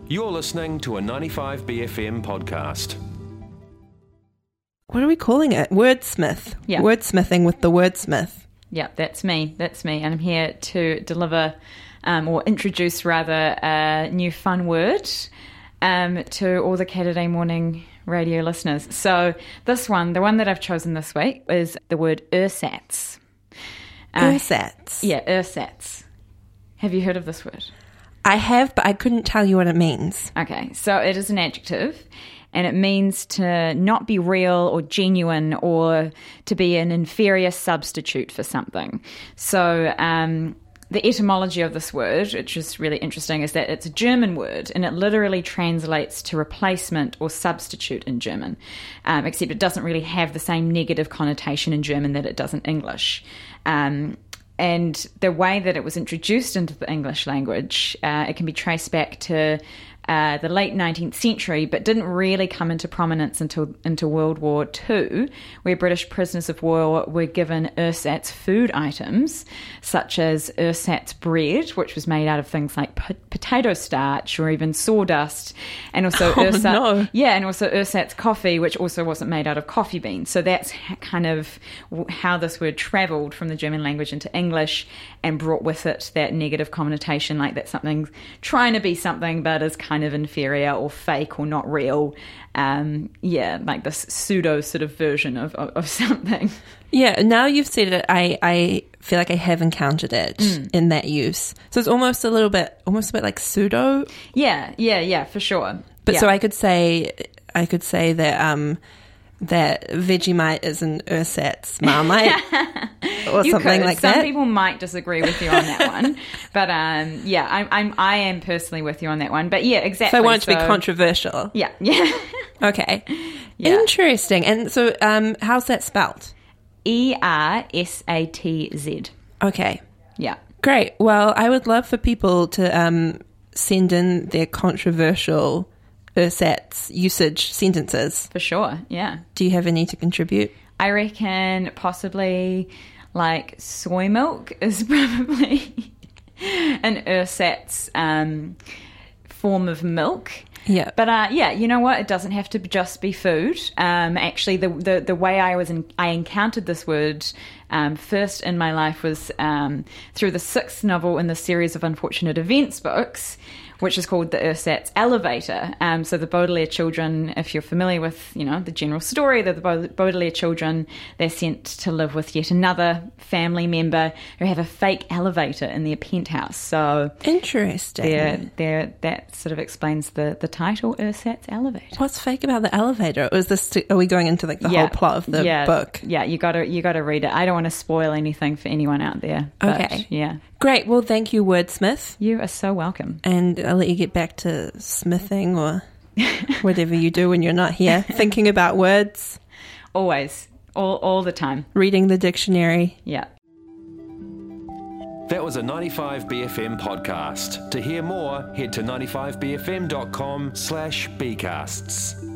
You're listening to a 95BFM podcast. What are we calling it? Wordsmith. Yeah. Wordsmithing with the wordsmith. Yeah, that's me. And I'm here to deliver, or introduce rather, a new fun word to all the Saturday morning radio listeners. So this one, the one that I've chosen this week, is the word ersatz. Ersatz. Yeah, ersatz. Have you heard of this word? I have, but I couldn't tell you what it means. Okay, so it is an adjective, and it means to not be real or genuine or to be an inferior substitute for something. So the etymology of this word, which is really interesting, is that it's a German word, and it literally translates to replacement or substitute in German, except it doesn't really have the same negative connotation in German that it does in English. And the way that it was introduced into the English language, it can be traced back to the late 19th century, but didn't really come into prominence into World War II, where British prisoners of war were given ersatz food items, such as ersatz bread, which was made out of things like potato starch or even sawdust, and also ersatz coffee, which also wasn't made out of coffee beans. So that's kind of how this word travelled from the German language into English and brought with it that negative connotation, like that something's trying to be something but is kind of inferior or fake or not real. Like this pseudo sort of version of something. Yeah, now you've said it, I feel like I have encountered it in that use. So it's almost a bit like pseudo. Yeah, for sure. But so I could say that that Vegemite is an ersatz Marmite or something like that. Some people might disagree with you on that one, but I am personally with you on that one. But yeah, exactly. So I want it to be controversial. Yeah. Okay. Yeah. Interesting. And so how's that spelt? ersatz. Okay. Yeah. Great. Well, I would love for people to send in their controversial ersatz usage sentences. For sure, yeah. Do you have any to contribute? I reckon possibly like soy milk is probably an ersatz form of milk. Yeah. But you know what? It doesn't have to just be food. Actually, the way I encountered this word first in my life was through the 6th novel in the series of Unfortunate Events books, which is called The Ersatz Elevator. So the Baudelaire children, if you're familiar with, the general story, the Baudelaire children, they're sent to live with yet another family member who have a fake elevator in their penthouse. So interesting. That sort of explains the title, Ersatz Elevator. What's fake about the elevator? Are we going into like the whole plot of the book? Yeah, you got to read it. I don't want to spoil anything for anyone out there. Okay. Yeah. Great. Well, thank you, Wordsmith. You are so welcome. And I'll let you get back to smithing or whatever you do when you're not here, thinking about words. Always. All the time. Reading the dictionary. Yeah. That was a 95BFM podcast. To hear more, head to 95bfm.com/bcasts.